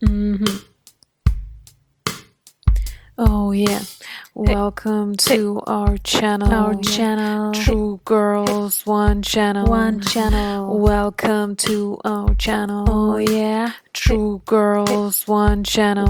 Mhm. Oh yeah. Welcome to our channel. True Girls One Channel. Welcome to our channel. Oh yeah. True Girls One Channel.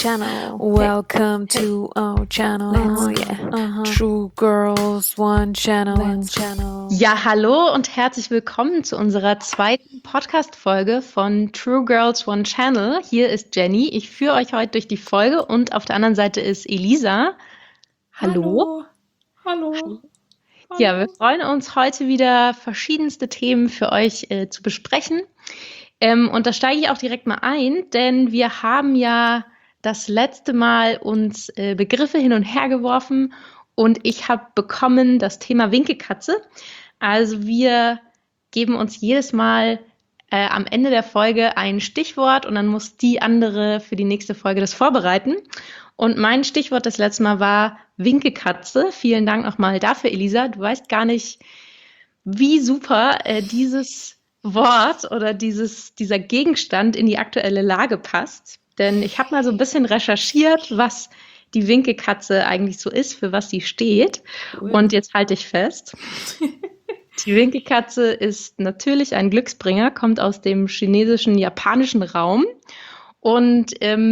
Welcome Hey. to our channel. Oh yeah. True Girls One Channel. Ja, hallo und herzlich willkommen zu unserer zweiten Podcast-Folge von True Girls One Channel. Hier ist Jenny. Ich führe euch heute durch die Folge und auf der anderen Seite ist Elisa. Hallo. Hallo. Ja, wir freuen uns heute wieder verschiedenste Themen für euch zu besprechen. Und da steige ich auch direkt mal ein, denn wir haben ja das letzte Mal uns Begriffe hin und her geworfen und ich habe bekommen das Thema Winkelkatze. Also wir geben uns jedes Mal am Ende der Folge ein Stichwort und dann muss die andere für die nächste Folge das vorbereiten. Und mein Stichwort das letzte Mal war Winkelkatze. Vielen Dank nochmal dafür, Elisa. Du weißt gar nicht, wie super dieses Wort oder dieser Gegenstand in die aktuelle Lage passt. Denn ich habe mal so ein bisschen recherchiert, was die Winkelkatze eigentlich so ist, für was sie steht. Cool. Und jetzt halte ich fest. Die Winkelkatze ist natürlich ein Glücksbringer, kommt aus dem chinesischen, japanischen Raum und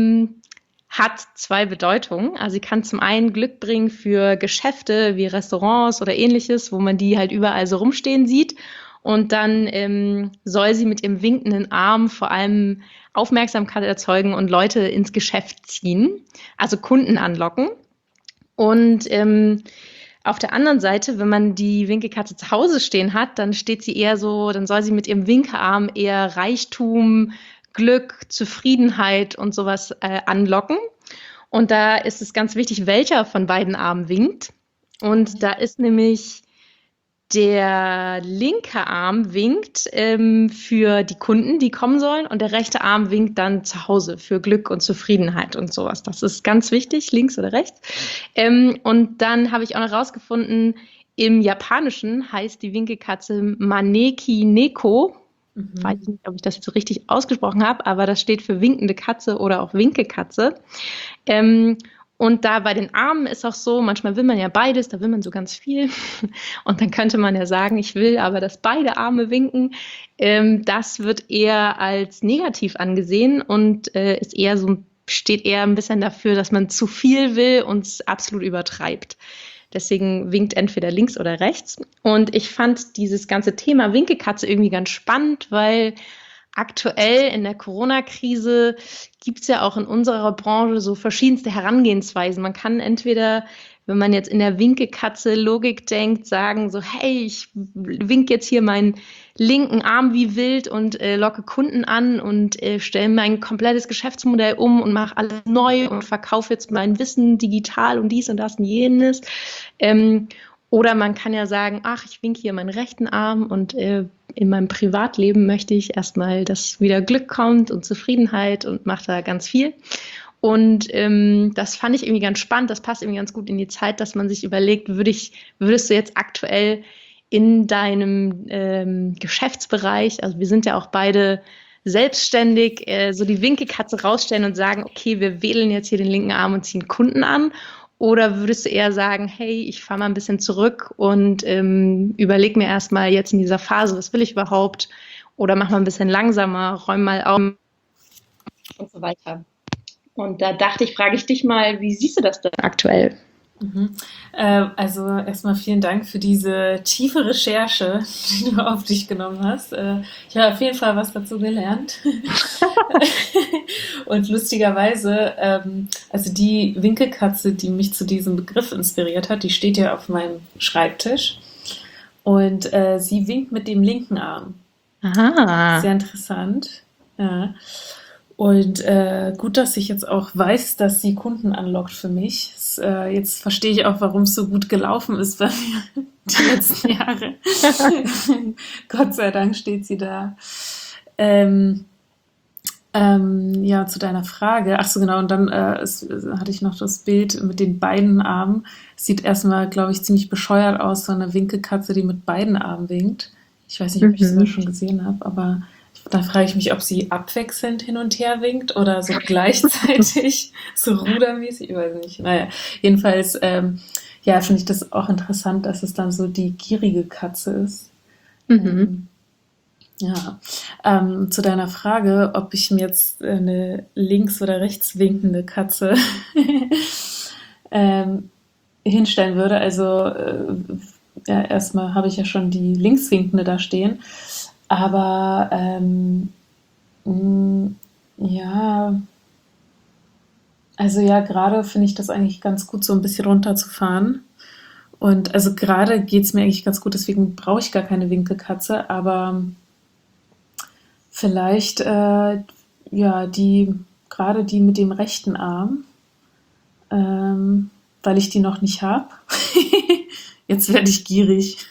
hat zwei Bedeutungen. Also sie kann zum einen Glück bringen für Geschäfte wie Restaurants oder ähnliches, wo man die halt überall so rumstehen sieht. Und dann soll sie mit ihrem winkenden Arm vor allem Aufmerksamkeit erzeugen und Leute ins Geschäft ziehen, also Kunden anlocken. Und auf der anderen Seite, wenn man die Winkelkatze zu Hause stehen hat, dann steht sie eher so, dann soll sie mit ihrem Winkearm eher Reichtum, Glück, Zufriedenheit und sowas anlocken. Und da ist es ganz wichtig, welcher von beiden Armen winkt. Und da ist nämlich der linke Arm winkt für die Kunden, die kommen sollen, und der rechte Arm winkt dann zu Hause für Glück und Zufriedenheit und sowas. Das ist ganz wichtig, links oder rechts. Und dann habe ich auch noch rausgefunden, im Japanischen heißt die Winkelkatze Maneki Neko. Weiß ich nicht, ob ich das jetzt so richtig ausgesprochen habe, aber das steht für winkende Katze oder auch Winkelkatze. Und da bei den Armen ist auch so, manchmal will man ja beides, da will man so ganz viel. Und dann könnte man ja sagen, ich will aber, dass beide Arme winken. Das wird eher als negativ angesehen und ist eher so, steht eher ein bisschen dafür, dass man zu viel will und es absolut übertreibt. Deswegen winkt entweder links oder rechts. Und ich fand dieses ganze Thema Winkelkatze irgendwie ganz spannend, weil aktuell in der Corona-Krise gibt es ja auch in unserer Branche so verschiedenste Herangehensweisen. Man kann entweder, wenn man jetzt in der Winkelkatze-Logik denkt, sagen so, hey, ich winke jetzt hier meinen linken Arm wie wild und locke Kunden an und stelle mein komplettes Geschäftsmodell um und mache alles neu und verkaufe jetzt mein Wissen digital und dies und das und jenes. Oder man kann ja sagen, ach, ich winke hier meinen rechten Arm und in meinem Privatleben möchte ich erstmal, dass wieder Glück kommt und Zufriedenheit und mache da ganz viel. Und das fand ich irgendwie ganz spannend, das passt irgendwie ganz gut in die Zeit, dass man sich überlegt, würdest du jetzt aktuell in deinem Geschäftsbereich, also wir sind ja auch beide selbstständig, so die Winkelkatze rausstellen und sagen, okay, wir wählen jetzt hier den linken Arm und ziehen Kunden an? Oder würdest du eher sagen, hey, ich fahre mal ein bisschen zurück und überlege mir erstmal jetzt in dieser Phase, was will ich überhaupt? Oder mach mal ein bisschen langsamer, räum mal auf und so weiter. Und da dachte ich, frage ich dich mal, wie siehst du das denn aktuell? Also erstmal vielen Dank für diese tiefe Recherche, die du auf dich genommen hast. Ich habe auf jeden Fall was dazu gelernt. Und lustigerweise, also die Winkelkatze, die mich zu diesem Begriff inspiriert hat, die steht ja auf meinem Schreibtisch. Und sie winkt mit dem linken Arm. Aha. Sehr interessant. Ja. Und gut, dass ich jetzt auch weiß, dass sie Kunden anlockt für mich. Jetzt verstehe ich auch, warum es so gut gelaufen ist bei mir die letzten Jahre. Gott sei Dank steht sie da. Ja, zu deiner Frage. Ach so, genau. Und dann hatte ich noch das Bild mit den beiden Armen. Sieht erstmal, glaube ich, ziemlich bescheuert aus, so eine Winkelkatze, die mit beiden Armen winkt. Ich weiß nicht, ob ich es sogar schon gesehen habe, aber Dann frage ich mich, ob sie abwechselnd hin und her winkt oder so gleichzeitig, so rudermäßig, ich weiß nicht. Naja, jedenfalls, ja, finde ich das auch interessant, dass es dann so die gierige Katze ist. Mhm. Ja, zu deiner Frage, ob ich mir jetzt eine links- oder rechts winkende Katze hinstellen würde. Also, ja, erstmal habe ich ja schon die linkswinkende da stehen. Aber ja, also ja, gerade finde ich das eigentlich ganz gut, so ein bisschen runterzufahren. Und also gerade geht es mir eigentlich ganz gut, deswegen brauche ich gar keine Winkelkatze, aber vielleicht, ja, gerade die mit dem rechten Arm, weil ich die noch nicht habe. Jetzt werde ich gierig.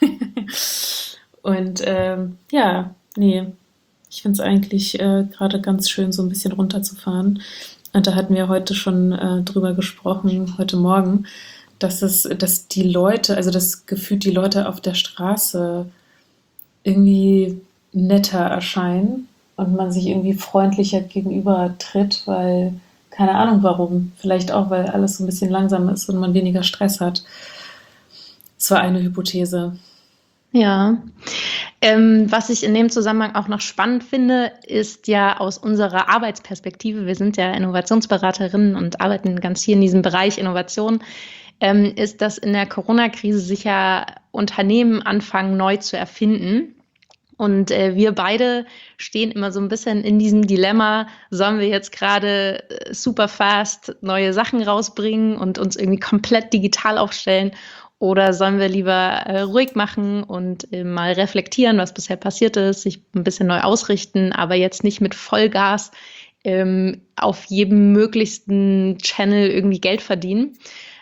Und ja, nee, ich finde es eigentlich gerade ganz schön, so ein bisschen runterzufahren. Und da hatten wir heute schon drüber gesprochen, heute Morgen, dass die Leute, also das Gefühl, die Leute auf der Straße irgendwie netter erscheinen und man sich irgendwie freundlicher gegenüber tritt, weil, keine Ahnung warum, vielleicht auch, weil alles so ein bisschen langsamer ist und man weniger Stress hat. Das war eine Hypothese. Ja. Was ich in dem Zusammenhang auch noch spannend finde, ist ja aus unserer Arbeitsperspektive, wir sind ja Innovationsberaterinnen und arbeiten ganz viel in diesem Bereich Innovation, ist, dass in der Corona-Krise sich ja Unternehmen anfangen, neu zu erfinden. Und wir beide stehen immer so ein bisschen in diesem Dilemma, sollen wir jetzt gerade super fast neue Sachen rausbringen und uns irgendwie komplett digital aufstellen oder sollen wir lieber ruhig machen und mal reflektieren, was bisher passiert ist, sich ein bisschen neu ausrichten, aber jetzt nicht mit Vollgas auf jedem möglichsten Channel irgendwie Geld verdienen.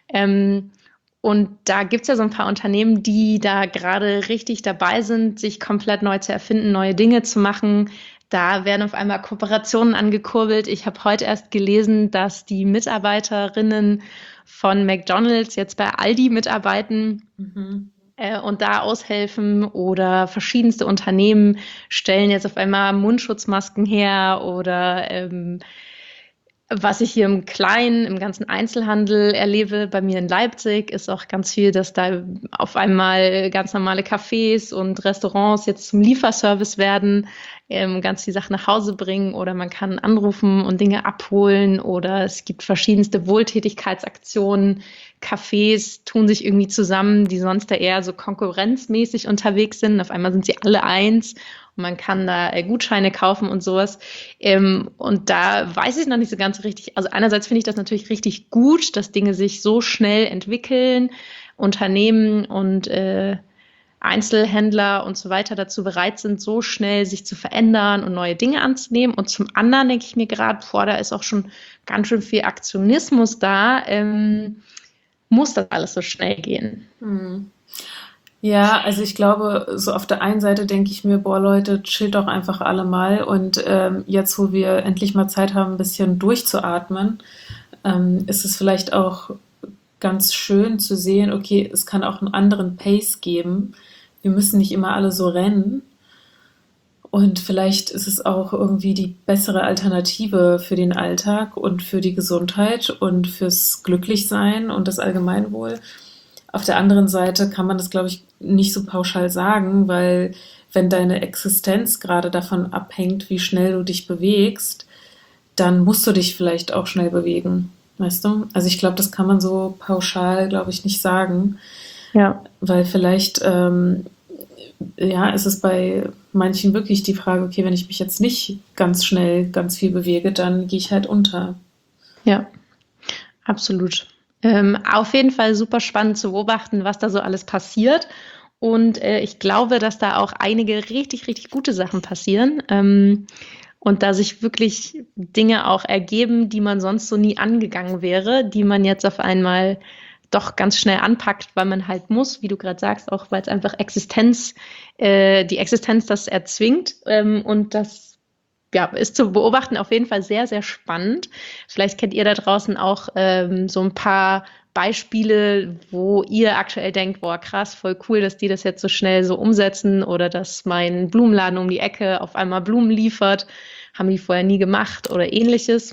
Und da gibt's ja so ein paar Unternehmen, die da gerade richtig dabei sind, sich komplett neu zu erfinden, neue Dinge zu machen. Da werden auf einmal Kooperationen angekurbelt. Ich habe heute erst gelesen, dass die Mitarbeiterinnen von McDonald's jetzt bei Aldi mitarbeiten und da aushelfen oder verschiedenste Unternehmen stellen jetzt auf einmal Mundschutzmasken her oder was ich hier im Kleinen, im ganzen Einzelhandel erlebe, bei mir in Leipzig, ist auch ganz viel, dass da auf einmal ganz normale Cafés und Restaurants jetzt zum Lieferservice werden, ganz die Sachen nach Hause bringen oder man kann anrufen und Dinge abholen oder es gibt verschiedenste Wohltätigkeitsaktionen. Cafés tun sich irgendwie zusammen, die sonst ja eher so konkurrenzmäßig unterwegs sind. Auf einmal sind sie alle eins und man kann da Gutscheine kaufen und sowas. Und da weiß ich noch nicht so ganz richtig. Also einerseits finde ich das natürlich richtig gut, dass Dinge sich so schnell entwickeln, Unternehmen und Einzelhändler und so weiter dazu bereit sind, so schnell sich zu verändern und neue Dinge anzunehmen. Und zum anderen denke ich mir gerade, da ist auch schon ganz schön viel Aktionismus da. Muss das alles so schnell gehen? Ja, also ich glaube, so auf der einen Seite denke ich mir, boah Leute, chillt doch einfach alle mal und jetzt, wo wir endlich mal Zeit haben, ein bisschen durchzuatmen, ist es vielleicht auch ganz schön zu sehen, okay, es kann auch einen anderen Pace geben. Wir müssen nicht immer alle so rennen. Und vielleicht ist es auch irgendwie die bessere Alternative für den Alltag und für die Gesundheit und fürs Glücklichsein und das Allgemeinwohl. Auf der anderen Seite kann man das, glaube ich, nicht so pauschal sagen, weil wenn deine Existenz gerade davon abhängt, wie schnell du dich bewegst, dann musst du dich vielleicht auch schnell bewegen, weißt du? Also ich glaube, das kann man so pauschal, glaube ich, nicht sagen, Ja. weil vielleicht, ja, ist es bei manchen wirklich die Frage, okay, wenn ich mich jetzt nicht ganz schnell ganz viel bewege, dann gehe ich halt unter. Ja, absolut. Auf jeden Fall super spannend zu beobachten, was da so alles passiert. Und ich glaube, dass da auch einige richtig, richtig gute Sachen passieren. Und da sich wirklich Dinge auch ergeben, die man sonst so nie angegangen wäre, die man jetzt auf einmal doch ganz schnell anpackt, weil man halt muss, wie du gerade sagst, auch weil es einfach die Existenz das erzwingt. Und das ja, ist zu beobachten auf jeden Fall sehr, sehr spannend. Vielleicht kennt ihr da draußen auch so ein paar Beispiele, wo ihr aktuell denkt, boah, krass, voll cool, dass die das jetzt so schnell so umsetzen oder dass mein Blumenladen um die Ecke auf einmal Blumen liefert, haben die vorher nie gemacht oder ähnliches.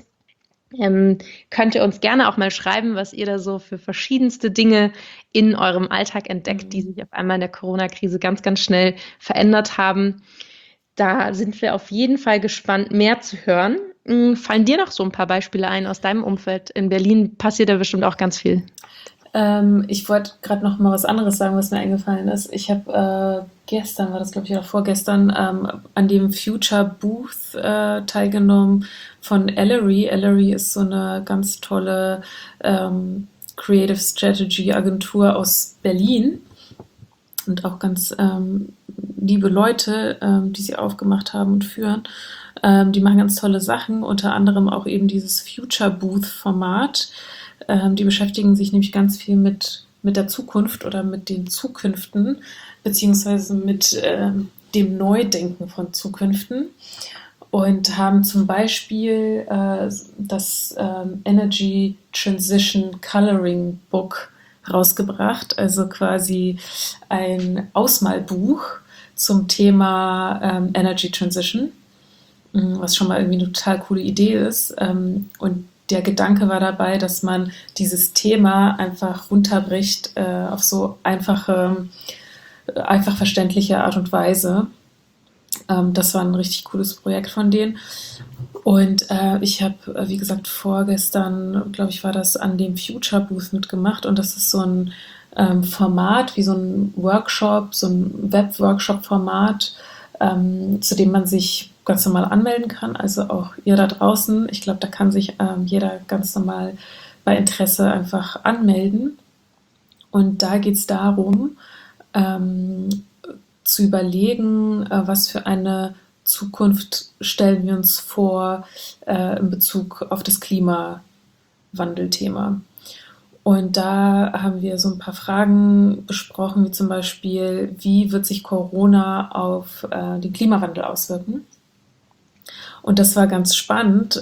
Könnt ihr uns gerne auch mal schreiben, was ihr da so für verschiedenste Dinge in eurem Alltag entdeckt, die sich auf einmal in der Corona-Krise ganz, ganz schnell verändert haben. Da sind wir auf jeden Fall gespannt, mehr zu hören. Fallen dir noch so ein paar Beispiele ein aus deinem Umfeld? In Berlin passiert da bestimmt auch ganz viel. Ich wollte gerade noch mal was anderes sagen, was mir eingefallen ist. Ich habe gestern, war das glaube ich oder vorgestern, an dem Future Booth teilgenommen von Ellery. Ellery ist so eine ganz tolle Creative Strategy Agentur aus Berlin und auch ganz liebe Leute, die sie aufgemacht haben und führen. Die machen ganz tolle Sachen, unter anderem auch eben dieses Future Booth Format. Die beschäftigen sich nämlich ganz viel mit der Zukunft oder mit den Zukünften, beziehungsweise mit dem Neudenken von Zukünften und haben zum Beispiel das Energy Transition Coloring Book rausgebracht, also quasi ein Ausmalbuch zum Thema Energy Transition, was schon mal irgendwie eine total coole Idee ist. Und der Gedanke war dabei, dass man dieses Thema einfach runterbricht auf so einfach verständliche Art und Weise. Das war ein richtig cooles Projekt von denen. Und ich habe, wie gesagt, vorgestern, glaube ich, war das an dem Future Booth mitgemacht. Und das ist so ein Format, wie so ein Workshop, so ein Web-Workshop-Format, zu dem man sich ganz normal anmelden kann. Also auch ihr da draußen. Ich glaube, da kann sich jeder ganz normal bei Interesse einfach anmelden. Und da geht es darum, zu überlegen, was für eine Zukunft stellen wir uns vor in Bezug auf das Klimawandelthema. Und da haben wir so ein paar Fragen besprochen, wie zum Beispiel, wie wird sich Corona auf den Klimawandel auswirken? Und das war ganz spannend,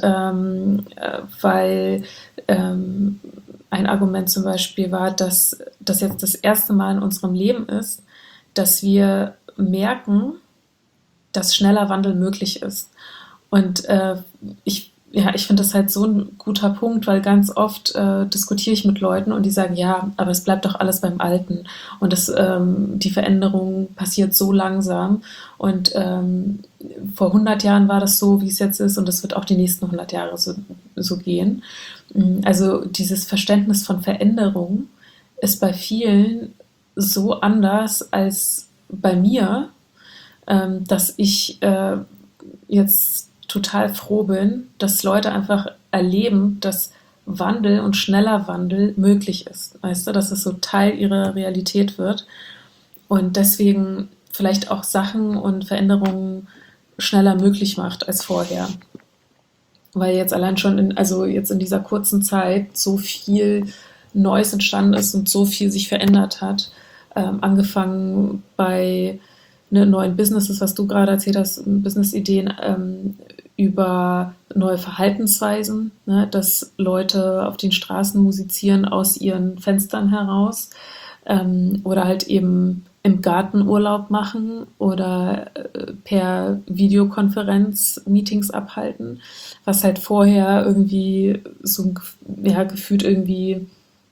weil ein Argument zum Beispiel war, dass das jetzt das erste Mal in unserem Leben ist, dass wir merken, dass schneller Wandel möglich ist. Und ich finde das halt so ein guter Punkt, weil ganz oft diskutiere ich mit Leuten und die sagen, ja, aber es bleibt doch alles beim Alten. Und die Veränderung passiert so langsam. Und vor 100 Jahren war das so, wie es jetzt ist. Und das wird auch die nächsten 100 Jahre so gehen. Also dieses Verständnis von Veränderung ist bei vielen so anders als bei mir, dass ich jetzt total froh bin, dass Leute einfach erleben, dass Wandel und schneller Wandel möglich ist. Weißt du, dass es so Teil ihrer Realität wird und deswegen vielleicht auch Sachen und Veränderungen schneller möglich macht als vorher. Weil jetzt allein schon jetzt in dieser kurzen Zeit so viel Neues entstanden ist und so viel sich verändert hat. Angefangen bei neuen Businesses, was du gerade erzählt hast, Business-Ideen, über neue Verhaltensweisen, ne, dass Leute auf den Straßen musizieren aus ihren Fenstern heraus oder halt eben im Garten Urlaub machen oder per Videokonferenz Meetings abhalten, was halt vorher irgendwie so gefühlt irgendwie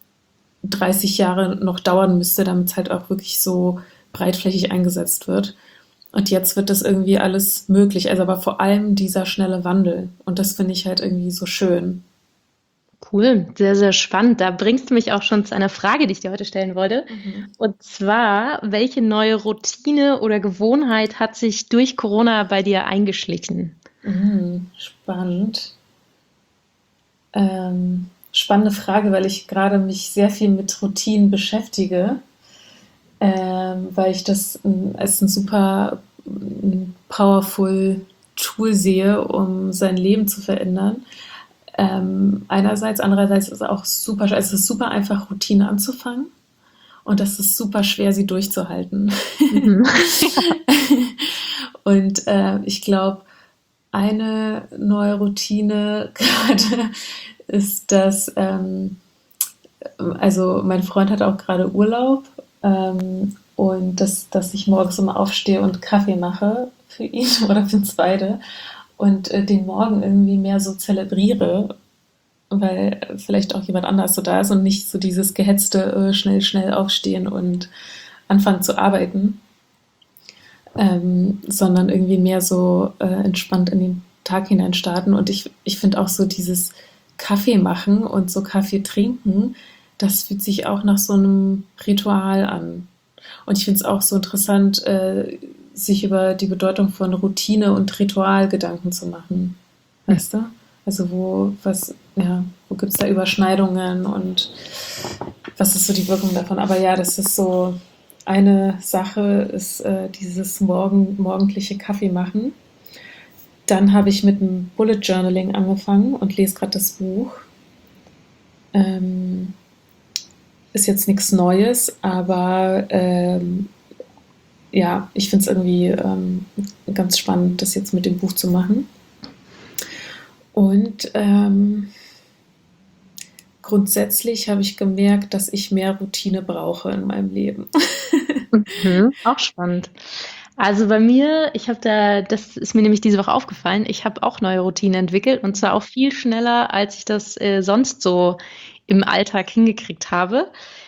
30 Jahre noch dauern müsste, damit es halt auch wirklich so breitflächig eingesetzt wird. Und jetzt wird das irgendwie alles möglich. Also aber vor allem dieser schnelle Wandel. Und das finde ich halt irgendwie so schön. Cool, sehr, sehr spannend. Da bringst du mich auch schon zu einer Frage, die ich dir heute stellen wollte. Und zwar, welche neue Routine oder Gewohnheit hat sich durch Corona bei dir eingeschlichen? Spannend. Spannende Frage, weil ich gerade mich sehr viel mit Routinen beschäftige. Weil ich das als ein super powerful Tool sehe, um sein Leben zu verändern. Einerseits, andererseits ist es auch super, also es ist super einfach, Routine anzufangen und es ist super schwer, sie durchzuhalten. Und ich glaube, eine neue Routine gerade ist, dass Also mein Freund hat auch gerade Urlaub und dass ich morgens immer aufstehe und Kaffee mache für ihn oder für uns beide und den Morgen irgendwie mehr so zelebriere, weil vielleicht auch jemand anders so da ist und nicht so dieses gehetzte schnell, schnell aufstehen und anfangen zu arbeiten, sondern irgendwie mehr so entspannt in den Tag hinein starten. Und ich finde auch so dieses Kaffee machen und so Kaffee trinken, das fühlt sich auch nach so einem Ritual an. Und ich finde es auch so interessant, sich über die Bedeutung von Routine und Ritual Gedanken zu machen. Weißt du? Also wo gibt es da Überschneidungen und was ist so die Wirkung davon? Aber ja, das ist so eine Sache, ist dieses morgendliche Kaffee machen. Dann habe ich mit dem Bullet Journaling angefangen und lese gerade das Buch. Ähm, Ist jetzt nichts Neues, aber ja, ich finde es irgendwie ganz spannend, das jetzt mit dem Buch zu machen. Und grundsätzlich habe ich gemerkt, dass ich mehr Routine brauche in meinem Leben. Auch spannend. Also bei mir, das ist mir nämlich diese Woche aufgefallen, ich habe auch neue Routinen entwickelt und zwar auch viel schneller, als ich das sonst so im Alltag hingekriegt habe.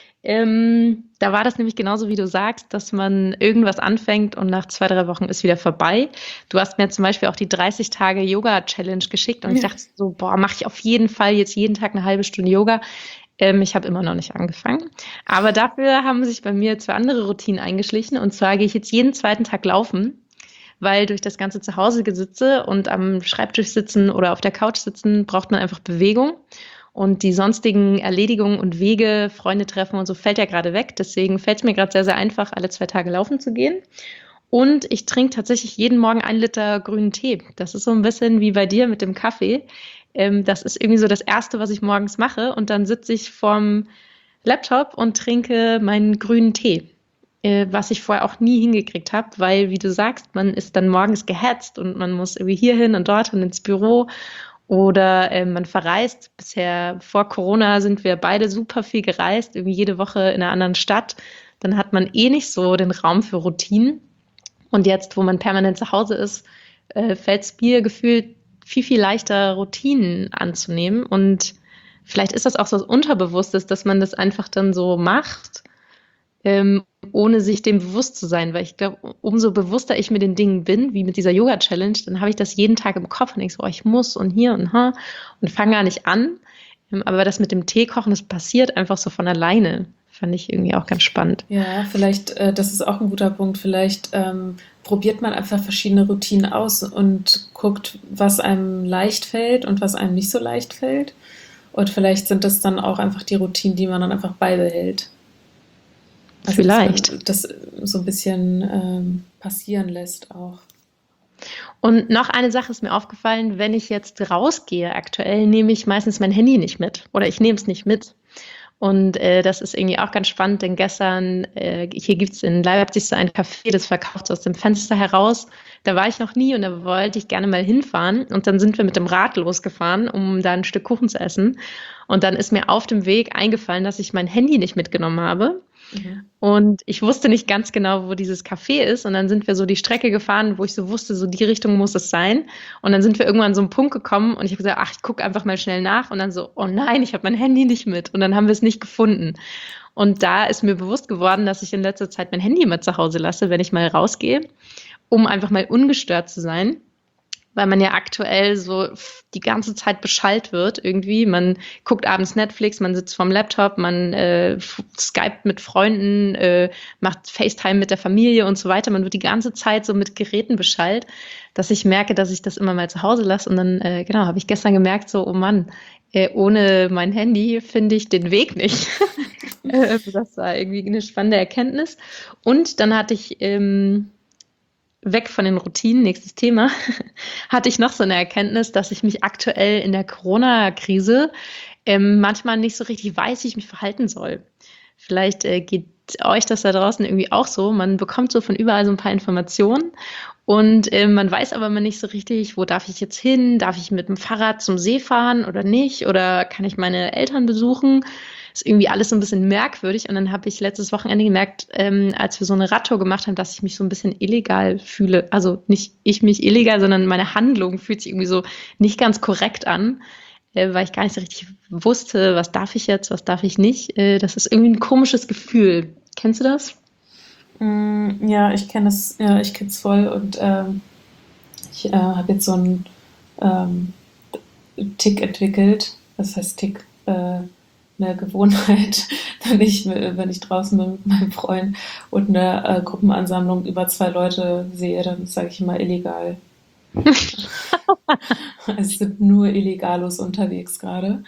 Da war das nämlich genauso, wie du sagst, dass man irgendwas anfängt und nach 2, 3 Wochen ist wieder vorbei. Du hast mir zum Beispiel auch die 30 Tage Yoga-Challenge geschickt und ich Ja. dachte so, boah, mache ich auf jeden Fall jetzt jeden Tag eine halbe Stunde Yoga. Ich habe immer noch nicht angefangen. Aber dafür haben sich bei mir 2 andere Routinen eingeschlichen. Und zwar gehe ich jetzt jeden zweiten Tag laufen, weil durch das ganze Zuhause-Gesitze und am Schreibtisch sitzen oder auf der Couch sitzen, braucht man einfach Bewegung. Und die sonstigen Erledigungen und Wege, Freunde treffen und so, fällt ja gerade weg. Deswegen fällt es mir gerade sehr, sehr einfach, alle 2 Tage laufen zu gehen. Und ich trinke tatsächlich jeden Morgen 1 Liter grünen Tee. Das ist so ein bisschen wie bei dir mit dem Kaffee. Das ist irgendwie so das Erste, was ich morgens mache. Und dann sitze ich vorm Laptop und trinke meinen grünen Tee, was ich vorher auch nie hingekriegt habe, weil, wie du sagst, man ist dann morgens gehetzt und man muss irgendwie hierhin und dorthin ins Büro oder man verreist. Bisher vor Corona sind wir beide super viel gereist, irgendwie jede Woche in einer anderen Stadt. Dann hat man eh nicht so den Raum für Routinen. Und jetzt, wo man permanent zu Hause ist, fällt es mir gefühlt viel, viel leichter, Routinen anzunehmen. Und vielleicht ist das auch so was Unterbewusstes, dass man das einfach dann so macht, ohne sich dem bewusst zu sein. Weil ich glaube, umso bewusster ich mit den Dingen bin, wie mit dieser Yoga-Challenge, dann habe ich das jeden Tag im Kopf und denke so, oh, ich muss und hier und ha und fange gar nicht an. Aber das mit dem Tee kochen, das passiert einfach so von alleine. Fand ich irgendwie auch ganz spannend. Ja, vielleicht, das ist auch ein guter Punkt. Vielleicht probiert man einfach verschiedene Routinen aus und guckt, was einem leicht fällt und was einem nicht so leicht fällt. Und vielleicht sind das dann auch einfach die Routinen, die man dann einfach beibehält. Also, dass Vielleicht. man das so ein bisschen passieren lässt auch. Und noch eine Sache ist mir aufgefallen, wenn ich jetzt rausgehe aktuell, nehme ich meistens mein Handy nicht mit oder ich nehme es nicht mit. Und das ist irgendwie auch ganz spannend, denn gestern, hier gibt's in Leipzig so ein Café, das verkauft aus dem Fenster heraus. Da war ich noch nie und da wollte ich gerne mal hinfahren. Und dann sind wir mit dem Rad losgefahren, um da ein Stück Kuchen zu essen. Und dann ist mir auf dem Weg eingefallen, dass ich mein Handy nicht mitgenommen habe. Mhm. Und ich wusste nicht ganz genau, wo dieses Café ist. Und dann sind wir so die Strecke gefahren, wo ich so wusste, so die Richtung muss es sein. Und dann sind wir irgendwann an so einen Punkt gekommen und ich habe gesagt, ach, ich gucke einfach mal schnell nach. Und dann so, oh nein, ich habe mein Handy nicht mit. Und dann haben wir es nicht gefunden. Und da ist mir bewusst geworden, dass ich in letzter Zeit mein Handy immer zu Hause lasse, wenn ich mal rausgehe, um einfach mal ungestört zu sein. Weil man ja aktuell so die ganze Zeit beschallt wird irgendwie. Man guckt abends Netflix, man sitzt vorm Laptop, man skypt mit Freunden, macht FaceTime mit der Familie und so weiter. Man wird die ganze Zeit so mit Geräten beschallt, dass ich merke, dass ich das immer mal zu Hause lasse. Und dann, genau, habe ich gestern gemerkt, so, oh Mann, ohne mein Handy finde ich den Weg nicht. Das war irgendwie eine spannende Erkenntnis. Und dann hatte ich weg von den Routinen, nächstes Thema, hatte ich noch so eine Erkenntnis, dass ich mich aktuell in der Corona-Krise manchmal nicht so richtig weiß, wie ich mich verhalten soll. Vielleicht geht euch das da draußen irgendwie auch so. Man bekommt so von überall so ein paar Informationen und man weiß aber immer nicht so richtig, wo darf ich jetzt hin? Darf ich mit dem Fahrrad zum See fahren oder nicht? Oder kann ich meine Eltern besuchen? ist irgendwie alles so ein bisschen merkwürdig. Und dann habe ich letztes Wochenende gemerkt, als wir so eine Radtour gemacht haben, dass ich mich so ein bisschen illegal fühle. Also nicht ich mich illegal, sondern meine Handlung fühlt sich irgendwie so nicht ganz korrekt an, weil ich gar nicht so richtig wusste, was darf ich jetzt, was darf ich nicht. Das ist irgendwie ein komisches Gefühl. Kennst du das? Ja, ich kenne es voll und ich habe jetzt so einen ähm, Tick entwickelt. Das heißt Tick, eine Gewohnheit, wenn ich draußen bin mit meinem Freund und eine Gruppenansammlung über 2 Leute sehe, dann sage ich immer illegal. Es sind nur Illegalos unterwegs gerade.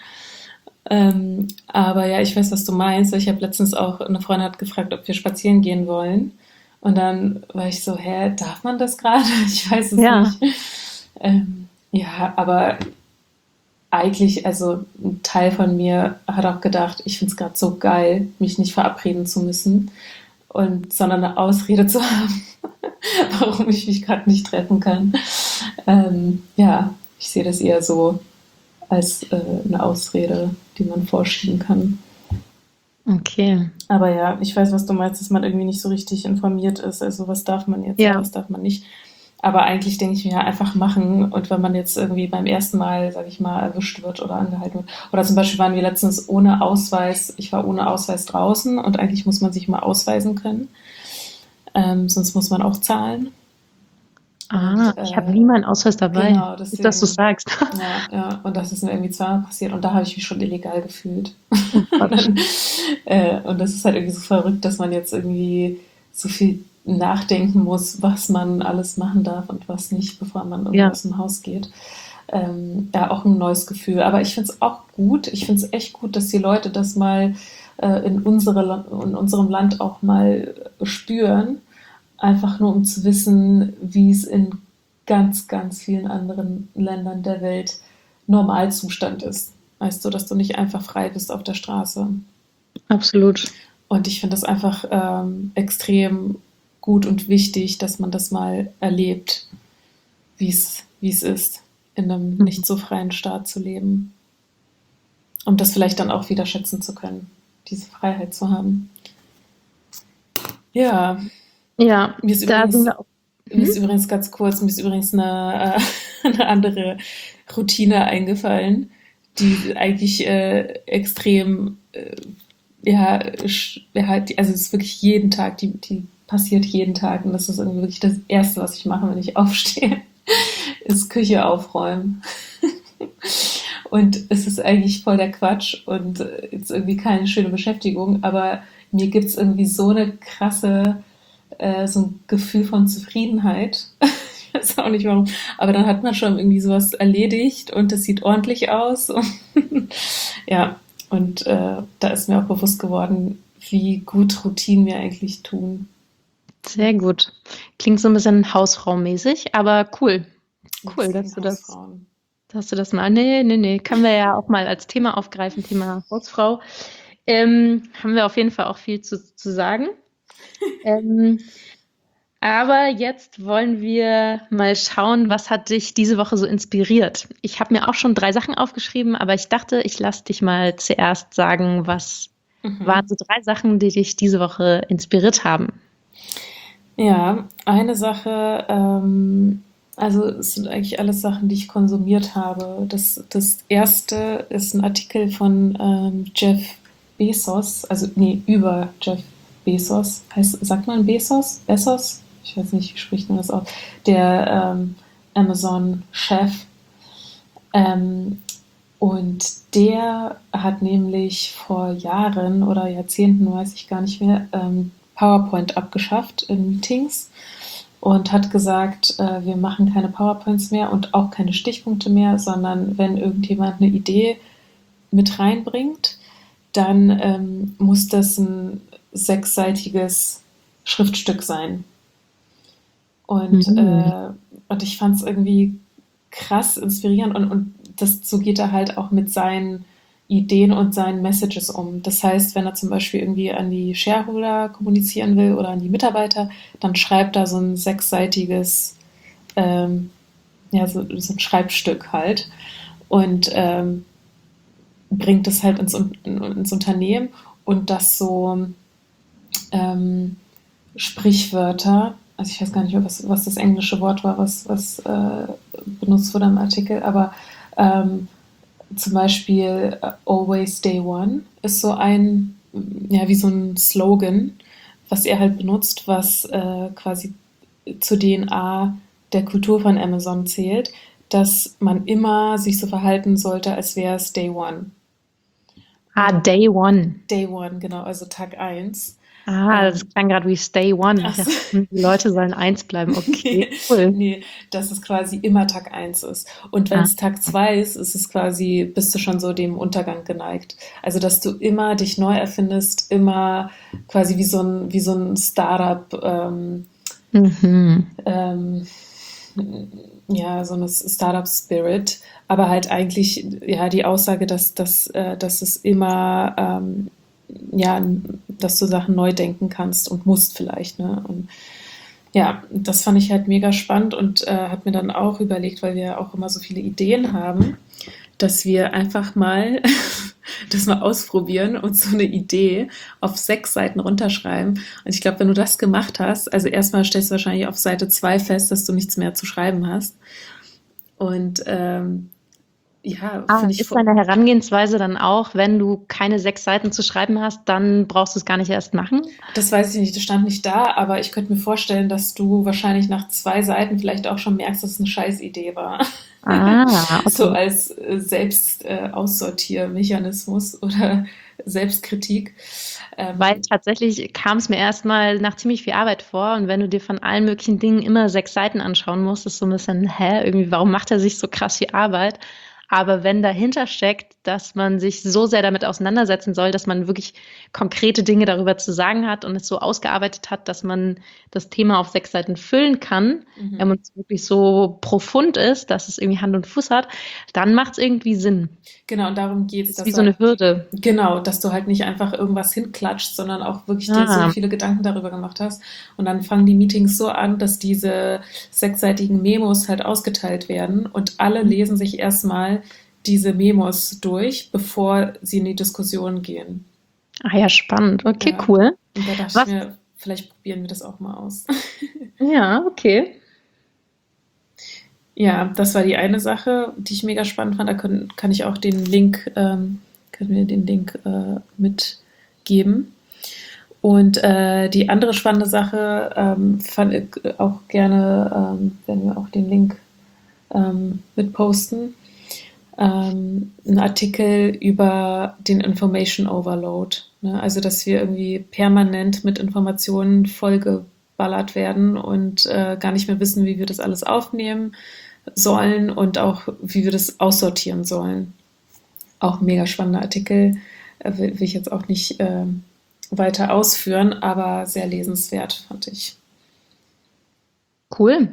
Aber ja, ich weiß, was du meinst, weil ich habe letztens auch, eine Freundin hat gefragt, ob wir spazieren gehen wollen. Und dann war ich so, hä, darf man das gerade? Ich weiß es Ja. nicht. Ja, aber eigentlich, also ein Teil von mir hat auch gedacht, ich finde es gerade so geil, mich nicht verabreden zu müssen sondern eine Ausrede zu haben, warum ich mich gerade nicht treffen kann. Ja, ich sehe das eher so als eine Ausrede, die man vorschieben kann. Okay. Aber ja, ich weiß, was du meinst, dass man irgendwie nicht so richtig informiert ist. Also was darf man jetzt, Ja. was darf man nicht. Aber eigentlich denke ich mir ja einfach machen. Und wenn man jetzt irgendwie beim ersten Mal, sage ich mal, erwischt wird oder angehalten wird. Oder zum Beispiel waren wir letztens ohne Ausweis. Ich war ohne Ausweis draußen und eigentlich muss man sich mal ausweisen können. Sonst muss man auch zahlen. Ah, ich habe nie meinen Ausweis dabei. Genau, Gut, dass du deswegen. sagst. Ja. Und das ist mir irgendwie zweimal passiert und da habe ich mich schon illegal gefühlt. Oh Und, Gott. und das ist halt irgendwie so verrückt, dass man jetzt irgendwie so viel nachdenken muss, was man alles machen darf und was nicht, bevor man irgendwie Ja. aus dem Haus geht. Ja, auch ein neues Gefühl. Aber ich finde es auch gut, ich finde es echt gut, dass die Leute das mal in unserem Land auch mal spüren. Einfach nur um zu wissen, wie es in ganz, ganz vielen anderen Ländern der Welt Normalzustand ist. Weißt du, dass du nicht einfach frei bist auf der Straße. Absolut. Und ich finde das einfach extrem gut und wichtig, dass man das mal erlebt, wie es ist, in einem nicht so freien Staat zu leben. Um das vielleicht dann auch wieder schätzen zu können, diese Freiheit zu haben. Ja, Ja, mir ist da sind übrigens, wir auch. mir ist übrigens ganz kurz, mir ist übrigens eine andere Routine eingefallen, die eigentlich extrem, ja, also es ist wirklich jeden Tag, die passiert jeden Tag und das ist irgendwie wirklich das Erste, was ich mache, wenn ich aufstehe, ist Küche aufräumen. Und es ist eigentlich voll der Quatsch und jetzt irgendwie keine schöne Beschäftigung, aber mir gibt es irgendwie so eine krasse, so ein Gefühl von Zufriedenheit. Ich weiß auch nicht warum, aber dann hat man schon irgendwie sowas erledigt und es sieht ordentlich aus. Ja, und da ist mir auch bewusst geworden, wie gut Routinen mir eigentlich tun. Sehr gut. Klingt so ein bisschen hausfraumäßig, aber cool. Cool, Nichts dass gegen du das, Hausfrauen. dass du das mal. Nee. Können wir ja auch mal als Thema aufgreifen, Thema Hausfrau. Haben wir auf jeden Fall auch viel zu sagen. Ähm, aber jetzt wollen wir mal schauen, was hat dich diese Woche so inspiriert? Ich habe mir auch schon 3 Sachen aufgeschrieben, aber ich dachte, ich lasse dich mal zuerst sagen, was waren Mhm. so 3 Sachen, die dich diese Woche inspiriert haben? Ja, eine Sache, also es sind eigentlich alles Sachen, die ich konsumiert habe. Das erste ist ein Artikel von Jeff Bezos, also nee, über Jeff Bezos. Sagt man Bezos? Bezos? Ich weiß nicht, wie spricht man das aus? Der Amazon-Chef. Ähm, und der hat nämlich vor Jahren oder Jahrzehnten, weiß ich gar nicht mehr, PowerPoint abgeschafft in Meetings und hat gesagt, wir machen keine PowerPoints mehr und auch keine Stichpunkte mehr, sondern wenn irgendjemand eine Idee mit reinbringt, dann muss das ein 6-seitiges Schriftstück sein. Mhm. Und ich fand es irgendwie krass inspirierend und so geht er halt auch mit seinen Ideen und seinen Messages um. Das heißt, wenn er zum Beispiel irgendwie an die Shareholder kommunizieren will oder an die Mitarbeiter, dann schreibt er so ein 6-seitiges, ja, so ein Schreibstück halt. Und bringt es halt ins Unternehmen und das so Sprichwörter, also ich weiß gar nicht mehr, was das englische Wort war, was benutzt wurde im Artikel, aber zum Beispiel Always Day One ist so wie so ein Slogan, was er halt benutzt, was quasi zur DNA der Kultur von Amazon zählt, dass man immer sich so verhalten sollte, als wäre es Day One. Day One. Day One, genau, also Tag 1. Das klang gerade wie Stay One. Ach so. Die Leute sollen 1 bleiben. Okay, cool. Nee, dass es quasi immer Tag 1 ist. Und wenn es Tag 2 ist, ist es quasi, bist du schon so dem Untergang geneigt. Also, dass du immer dich neu erfindest, immer quasi wie so ein Startup, ja, so eine Startup-Spirit, aber halt eigentlich, ja, die Aussage, dass es immer, ja, dass du Sachen neu denken kannst und musst vielleicht, ne? Und ja, das fand ich halt mega spannend und habe mir dann auch überlegt, weil wir ja auch immer so viele Ideen haben, dass wir einfach mal das mal ausprobieren und so eine Idee auf 6 Seiten runterschreiben. Und ich glaube, wenn du das gemacht hast, also erstmal stellst du wahrscheinlich auf Seite 2 fest, dass du nichts mehr zu schreiben hast. Und ja, finde ich ist deine Herangehensweise dann auch, wenn du keine 6 Seiten zu schreiben hast, dann brauchst du es gar nicht erst machen? Das weiß ich nicht, das stand nicht da, aber ich könnte mir vorstellen, dass du wahrscheinlich nach 2 Seiten vielleicht auch schon merkst, dass es eine Scheißidee war. Okay. So als Selbstaussortiermechanismus oder Selbstkritik. Weil tatsächlich kam es mir erstmal nach ziemlich viel Arbeit vor und wenn du dir von allen möglichen Dingen immer 6 Seiten anschauen musst, ist so ein bisschen, irgendwie, warum macht er sich so krass viel Arbeit? Aber wenn dahinter steckt, dass man sich so sehr damit auseinandersetzen soll, dass man wirklich konkrete Dinge darüber zu sagen hat und es so ausgearbeitet hat, dass man das Thema auf 6 Seiten füllen kann, und es wirklich so profund ist, dass es irgendwie Hand und Fuß hat, dann macht es irgendwie Sinn. Genau, und darum geht es. Das ist wie so eine Hürde. Genau, dass du halt nicht einfach irgendwas hinklatscht, sondern auch wirklich dir so viele Gedanken darüber gemacht hast. Und dann fangen die Meetings so an, dass diese 6-seitigen Memos halt ausgeteilt werden und alle lesen sich erstmal diese Memos durch, bevor sie in die Diskussion gehen. Ja, spannend. Okay, Ja. cool. Und da dachte ich mir, vielleicht probieren wir das auch mal aus. Ja, okay. Ja, das war die eine Sache, die ich mega spannend fand. Da kann ich auch den Link, können wir den Link mitgeben. Und die andere spannende Sache fand ich auch gerne, werden wir auch den Link mitposten. Ein Artikel über den Information Overload. Ne? Also, dass wir irgendwie permanent mit Informationen vollgeballert werden und gar nicht mehr wissen, wie wir das alles aufnehmen sollen und auch, wie wir das aussortieren sollen. Auch ein mega spannender Artikel, will ich jetzt auch nicht weiter ausführen, aber sehr lesenswert, fand ich. Cool.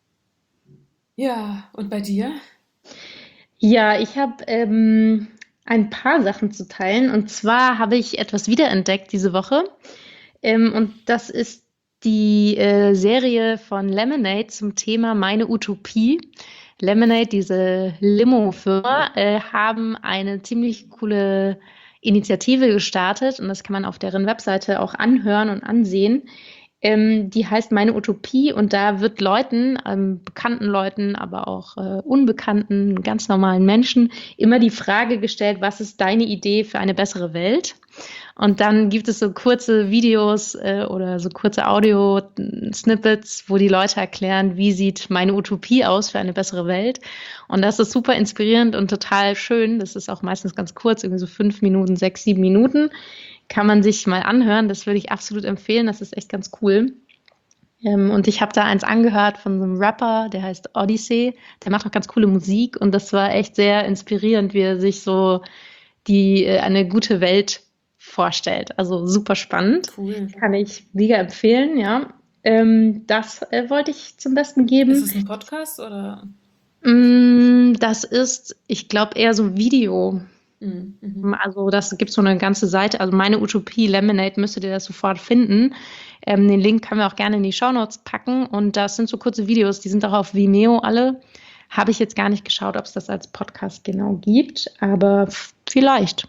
Ja, und bei dir? Ja, ich habe ein paar Sachen zu teilen. Und zwar habe ich etwas wiederentdeckt diese Woche. Und das ist die Serie von Lemonade zum Thema Meine Utopie. Lemonade, diese Limo-Firma, haben eine ziemlich coole Initiative gestartet. Und das kann man auf deren Webseite auch anhören und ansehen. Die heißt Meine Utopie und da wird Leuten, bekannten Leuten, aber auch unbekannten, ganz normalen Menschen immer die Frage gestellt, was ist deine Idee für eine bessere Welt? Und dann gibt es so kurze Videos oder so kurze Audio-Snippets, wo die Leute erklären, wie sieht meine Utopie aus für eine bessere Welt. Und das ist super inspirierend und total schön. Das ist auch meistens ganz kurz, irgendwie so 5 Minuten, 6, 7 Minuten. Kann man sich mal anhören. Das würde ich absolut empfehlen. Das ist echt ganz cool. Und ich habe da eins angehört von so einem Rapper, der heißt Odyssey. Der macht auch ganz coole Musik und das war echt sehr inspirierend, wie er sich so eine gute Welt vorstellt. Also super spannend. Cool. Kann ich mega empfehlen, ja. Das wollte ich zum Besten geben. Ist es ein Podcast oder? Das ist, ich glaube, eher so ein Video. Mhm. Also das gibt so eine ganze Seite, also Meine Utopie Lemonade müsstet ihr das sofort finden. Den Link können wir auch gerne in die Shownotes packen und das sind so kurze Videos, die sind auch auf Vimeo alle. Habe ich jetzt gar nicht geschaut, ob es das als Podcast genau gibt, aber vielleicht.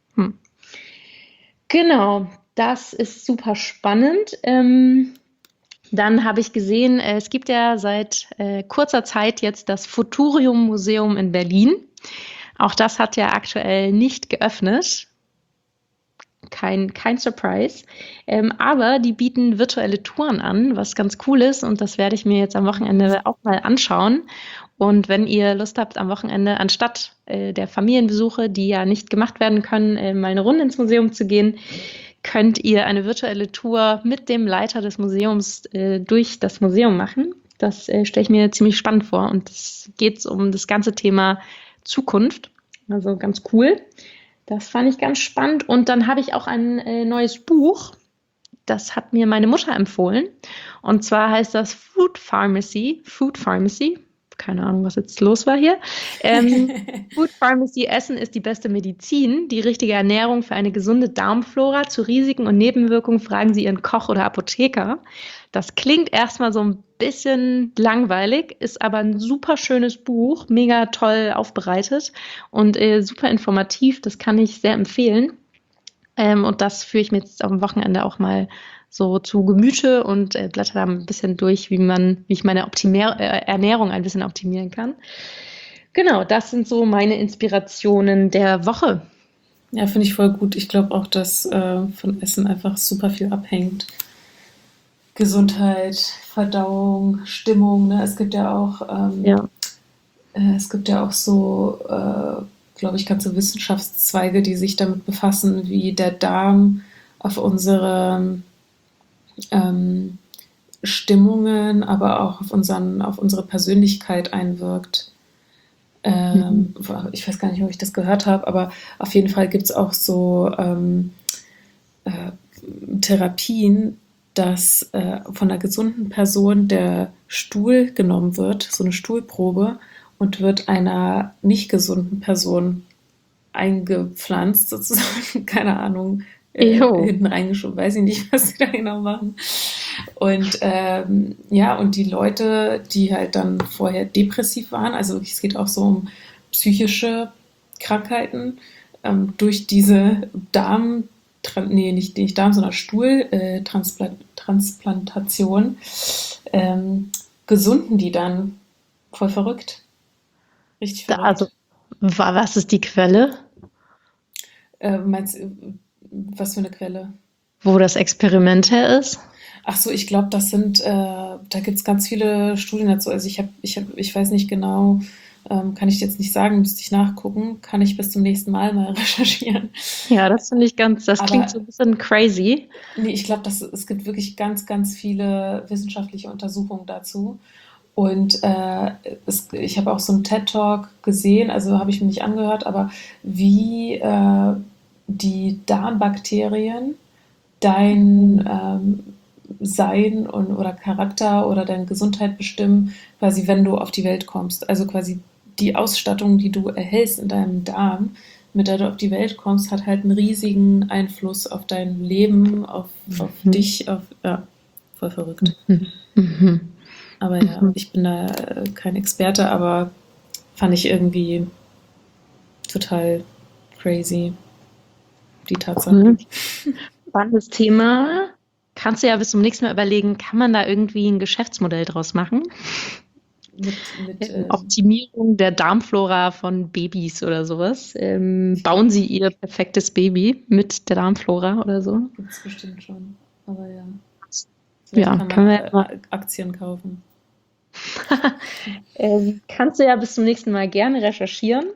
Genau, das ist super spannend. Dann habe ich gesehen, es gibt ja seit kurzer Zeit jetzt das Futurium Museum in Berlin. Auch das hat ja aktuell nicht geöffnet. Kein Surprise. Aber die bieten virtuelle Touren an, was ganz cool ist. Und das werde ich mir jetzt am Wochenende auch mal anschauen. Und wenn ihr Lust habt, am Wochenende anstatt der Familienbesuche, die ja nicht gemacht werden können, mal eine Runde ins Museum zu gehen, könnt ihr eine virtuelle Tour mit dem Leiter des Museums durch das Museum machen. Das stelle ich mir ziemlich spannend vor. Und es geht um das ganze Thema Zukunft. Also ganz cool. Das fand ich ganz spannend. Und dann habe ich auch ein neues Buch. Das hat mir meine Mutter empfohlen. Und zwar heißt das Food Pharmacy. Keine Ahnung, was jetzt los war hier. Food Pharmacy, Essen ist die beste Medizin. Die richtige Ernährung für eine gesunde Darmflora. Zu Risiken und Nebenwirkungen fragen Sie Ihren Koch oder Apotheker. Das klingt erstmal so ein bisschen langweilig, ist aber ein super schönes Buch, mega toll aufbereitet und super informativ. Das kann ich sehr empfehlen. Und das führe ich mir jetzt am Wochenende auch mal so zu Gemüte und blätter da ein bisschen durch, wie ich meine Ernährung ein bisschen optimieren kann. Genau, das sind so meine Inspirationen der Woche. Ja, finde ich voll gut. Ich glaube auch, dass von Essen einfach super viel abhängt. Gesundheit, Verdauung, Stimmung. Ne? Es gibt ja auch so, glaube ich, ganze Wissenschaftszweige, die sich damit befassen, wie der Darm auf unsere Stimmungen, aber auch auf unsere Persönlichkeit einwirkt. Ich weiß gar nicht, ob ich das gehört habe, aber auf jeden Fall gibt es auch so Therapien, dass von einer gesunden Person der Stuhl genommen wird, so eine Stuhlprobe, und wird einer nicht gesunden Person eingepflanzt, sozusagen, keine Ahnung, hinten reingeschoben, weiß ich nicht, was sie da genau machen. Und und die Leute, die halt dann vorher depressiv waren, also es geht auch so um psychische Krankheiten, durch diese Stuhltransplantation, gesunden die dann. Voll verrückt. Richtig verrückt. Also, was ist die Quelle? Meinst du, was für eine Quelle? Wo das Experiment her ist? Ach so, ich glaube, da gibt es ganz viele Studien dazu. Also ich weiß nicht genau, kann ich jetzt nicht sagen, müsste ich nachgucken, kann ich bis zum nächsten Mal recherchieren. Ja, das finde ich das klingt so ein bisschen crazy. Nee, ich glaube, es gibt wirklich ganz, ganz viele wissenschaftliche Untersuchungen dazu. Und ich habe auch so einen TED-Talk gesehen, also habe ich mir nicht angehört, aber wie die Darmbakterien dein Sein oder Charakter oder deine Gesundheit bestimmen, quasi wenn du auf die Welt kommst. Also quasi die Ausstattung, die du erhältst in deinem Darm, mit der du auf die Welt kommst, hat halt einen riesigen Einfluss auf dein Leben, auf dich, voll verrückt. Aber ja, ich bin da kein Experte, aber fand ich irgendwie total crazy, die Tatsache. Spannendes Thema. Kannst du ja bis zum nächsten Mal überlegen, kann man da irgendwie ein Geschäftsmodell draus machen? Mit Optimierung der Darmflora von Babys oder sowas. Bauen Sie Ihr perfektes Baby mit der Darmflora oder so? Gibt es bestimmt schon, aber ja. Ja, können wir mal Aktien kaufen. Kannst du ja bis zum nächsten Mal gerne recherchieren.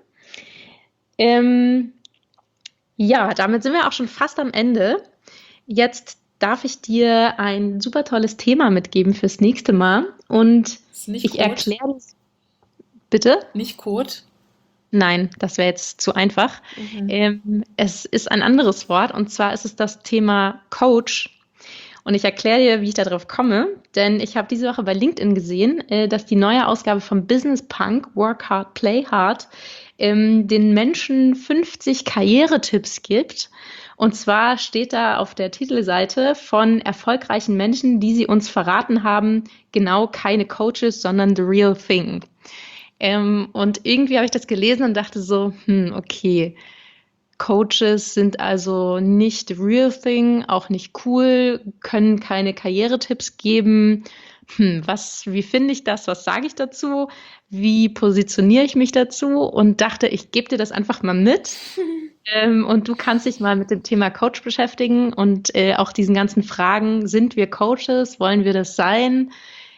Ja, damit sind wir auch schon fast am Ende. Jetzt darf ich dir ein super tolles Thema mitgeben fürs nächste Mal. Und ich erkläre es. Bitte? Nicht Code? Nein, das wäre jetzt zu einfach. Es ist ein anderes Wort, und zwar ist es das Thema Coach. Und ich erkläre dir, wie ich darauf komme, denn ich habe diese Woche bei LinkedIn gesehen, dass die neue Ausgabe von Business Punk, Work Hard, Play Hard, den Menschen 50 Karrieretipps gibt. Und zwar steht da auf der Titelseite von erfolgreichen Menschen, die sie uns verraten haben, genau keine Coaches, sondern the real thing. Und irgendwie habe ich das gelesen und dachte so, okay, Coaches sind also nicht real thing, auch nicht cool, können keine Karrieretipps geben. Wie finde ich das? Was sage ich dazu? Wie positioniere ich mich dazu? Und dachte, ich gebe dir das einfach mal mit. Und du kannst dich mal mit dem Thema Coach beschäftigen und auch diesen ganzen Fragen, sind wir Coaches? Wollen wir das sein?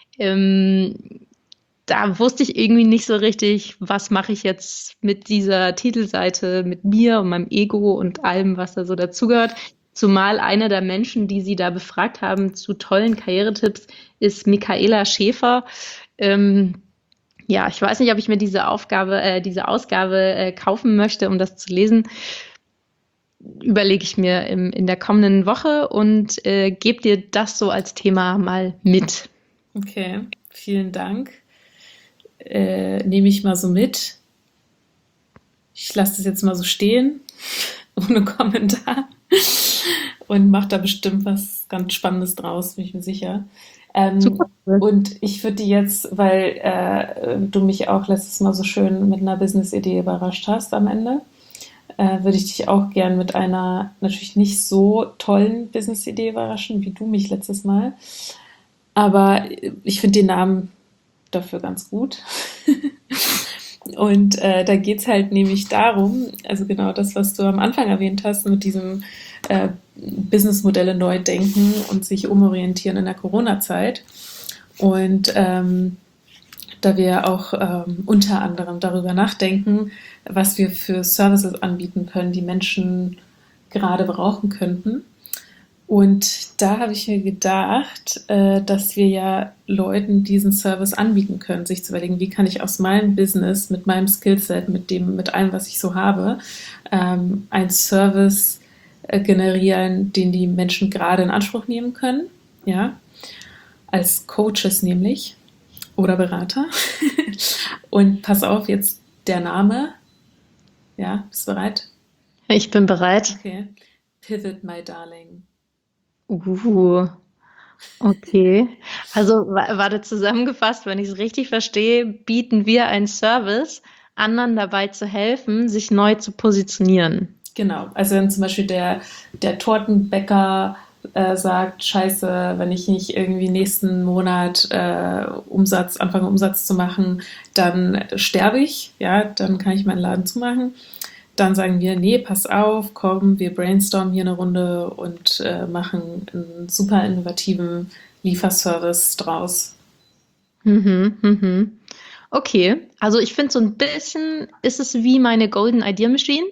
Da wusste ich irgendwie nicht so richtig, was mache ich jetzt mit dieser Titelseite, mit mir und meinem Ego und allem, was da so dazugehört. Zumal einer der Menschen, die sie da befragt haben zu tollen Karrieretipps, ist Michaela Schäfer. Ja, ich weiß nicht, ob ich mir diese Ausgabe kaufen möchte, um das zu lesen. Überlege ich mir in der kommenden Woche und gebe dir das so als Thema mal mit. Okay, vielen Dank. Nehme ich mal so mit. Ich lasse das jetzt mal so stehen, ohne Kommentar. Und mache da bestimmt was ganz Spannendes draus, bin ich mir sicher. Super. Und ich würde jetzt, weil du mich auch letztes Mal so schön mit einer Business-Idee überrascht hast am Ende, würde ich dich auch gern mit einer natürlich nicht so tollen Business-Idee überraschen, wie du mich letztes Mal. Aber ich finde den Namen dafür ganz gut. Und da geht es halt nämlich darum, also genau das, was du am Anfang erwähnt hast, mit diesem Businessmodelle neu denken und sich umorientieren in der Corona-Zeit. Und da wir auch unter anderem darüber nachdenken, was wir für Services anbieten können, die Menschen gerade brauchen könnten. Und da habe ich mir gedacht, dass wir ja Leuten diesen Service anbieten können, sich zu überlegen, wie kann ich aus meinem Business, mit meinem Skillset, mit allem, was ich so habe, einen Service generieren, den die Menschen gerade in Anspruch nehmen können, ja, als Coaches nämlich oder Berater. Und pass auf, jetzt der Name. Ja, bist du bereit? Ich bin bereit. Okay. Pivot, my darling. Okay. Also warte, zusammengefasst, wenn ich es richtig verstehe, bieten wir einen Service, anderen dabei zu helfen, sich neu zu positionieren. Genau, also wenn zum Beispiel der Tortenbäcker sagt, scheiße, wenn ich nicht irgendwie nächsten Monat anfange Umsatz zu machen, dann sterbe ich, ja, dann kann ich meinen Laden zumachen. Dann sagen wir, nee, pass auf, komm, wir brainstormen hier eine Runde und machen einen super innovativen Lieferservice draus. Okay, also ich finde, so ein bisschen ist es wie meine Golden Idea Machine.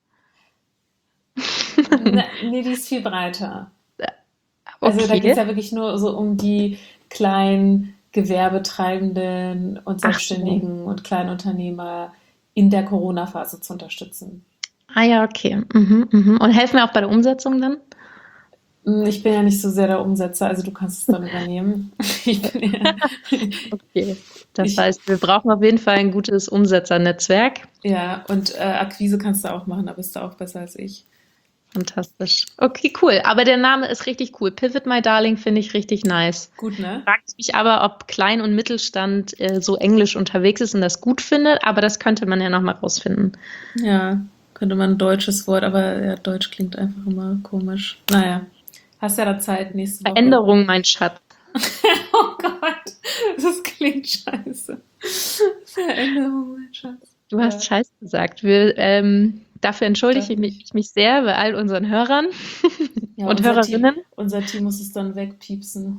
Nee, die ist viel breiter. Also da geht es Okay. ja wirklich nur so um die kleinen Gewerbetreibenden und Ach so. Selbstständigen und Kleinunternehmer in der Corona-Phase zu unterstützen. Ah ja, okay. Und helfen wir auch bei der Umsetzung dann? Ich bin ja nicht so sehr der Umsetzer, also du kannst es dann übernehmen. Ich bin ja, Okay. Das ich, heißt, wir brauchen auf jeden Fall ein gutes Umsetzernetzwerk. ja, und Akquise kannst du auch machen, da bist du auch besser als ich. Fantastisch. Okay, cool. Aber der Name ist richtig cool. Pivot My Darling finde ich richtig nice. Gut, ne? Fragt mich aber, ob Klein- und Mittelstand so englisch unterwegs ist und das gut findet, aber das könnte man ja nochmal rausfinden. Ja, könnte man ein deutsches Wort, aber ja, Deutsch klingt einfach immer komisch. Naja, hast ja da Zeit nächste Woche. Veränderung, mein Schatz. Oh Gott, das klingt scheiße. Veränderung, mein Schatz. Du hast Scheiß gesagt. Dafür entschuldige ich mich sehr bei all unseren Hörern Ja, und unser Hörerinnen. Unser Team muss es dann wegpiepsen.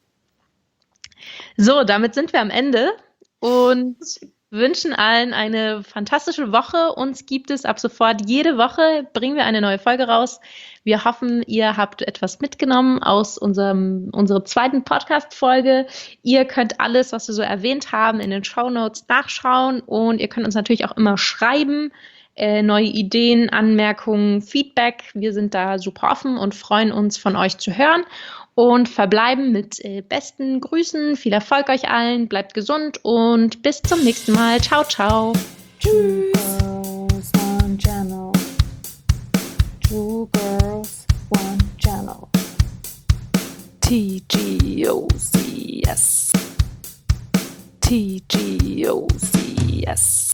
So, damit sind wir am Ende und wünschen allen eine fantastische Woche. Uns gibt es ab sofort jede Woche, bringen wir eine neue Folge raus. Wir hoffen, ihr habt etwas mitgenommen aus unserer zweiten Podcast-Folge. Ihr könnt alles, was wir so erwähnt haben, in den Shownotes nachschauen und ihr könnt uns natürlich auch immer schreiben, neue Ideen, Anmerkungen, Feedback. Wir sind da super offen und freuen uns, von euch zu hören und verbleiben mit besten Grüßen. Viel Erfolg euch allen, bleibt gesund und bis zum nächsten Mal. Ciao, ciao. Two girls, one channel. Two girls, one channel. TGOCS. TGOCS.